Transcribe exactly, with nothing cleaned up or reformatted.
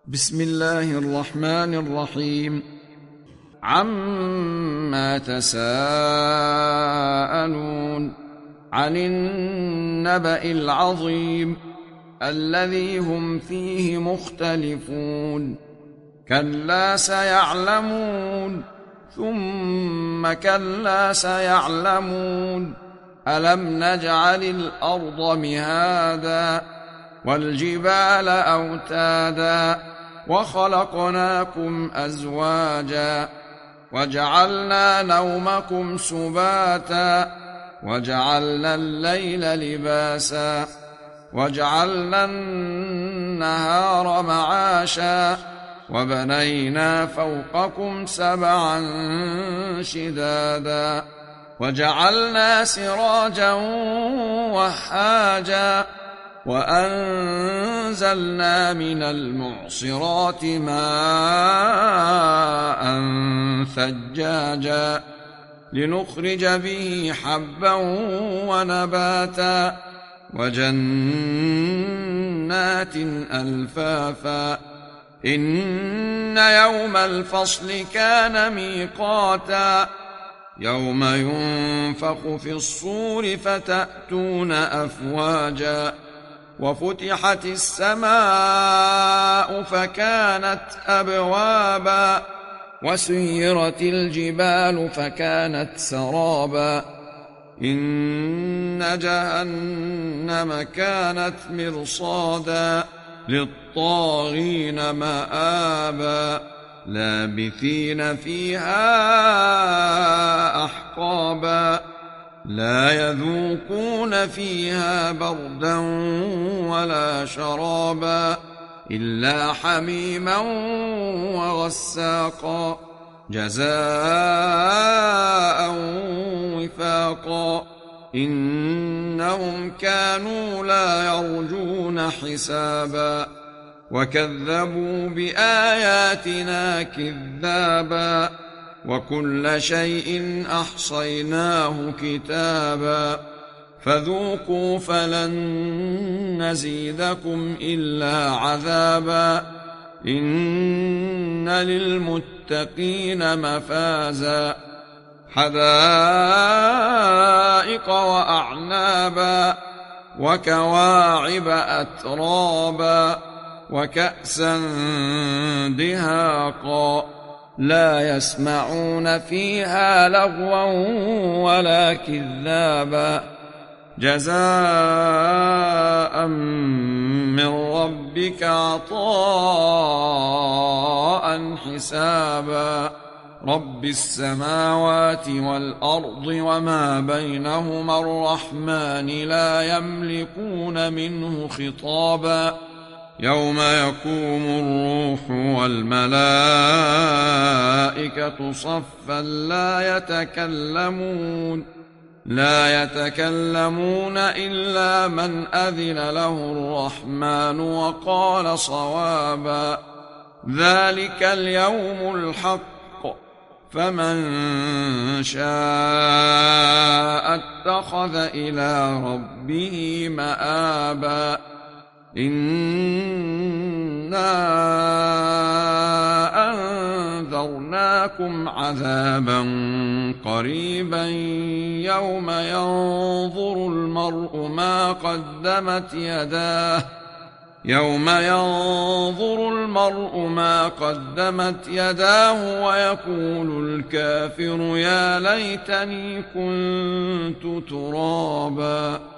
بسم الله الرحمن الرحيم. عما تساءلون عن النبأ العظيم الذي هم فيه مختلفون كلا سيعلمون ثم كلا سيعلمون ألم نجعل الأرض مهادا والجبال أوتادا وخلقناكم أزواجا وجعلنا نومكم سباتا وجعلنا الليل لباسا وجعلنا النهار معاشا وبنينا فوقكم سبعا شدادا وجعلنا سراجا وهاجا وأنزلنا من المعصرات ماء ثجاجا لنخرج به حبا ونباتا وجنات ألفافا إن يوم الفصل كان ميقاتا يوم ينفخ في الصور فتأتون أفواجا وفتحت السماء فكانت أبوابا وسيرت الجبال فكانت سرابا إن جهنم كانت مرصادا للطاغين مآبا لابثين فيها أحقابا لا يذوقون فيها بردا ولا شرابا إلا حميما وغساقا جزاء وفاقا إنهم كانوا لا يرجون حسابا وكذبوا بآياتنا كذابا وكل شيء أحصيناه كتابا فذوقوا فلن نزيدكم إلا عذابا إن للمتقين مفازا حدائق وأعنابا وكواعب أترابا وكأسا دهاقا لا يسمعون فيها لغوا ولا كذابا جزاء من ربك عطاء حسابا رب السماوات والأرض وما بينهما الرحمن لا يملكون منه خطابا يوم يقوم الروح والملائكة صفا لا يتكلمون لا يتكلمون إلا من أذن له الرحمن وقال صوابا ذلك اليوم الحق فمن شاء اتخذ إلى ربه مآبا إنا أنذرناكم عذابا قريبا يوم ينظر المرء ما قدمت يداه يوم ينظر المرء ما قدمت يداه ويقول الكافر يا ليتني كنت ترابا.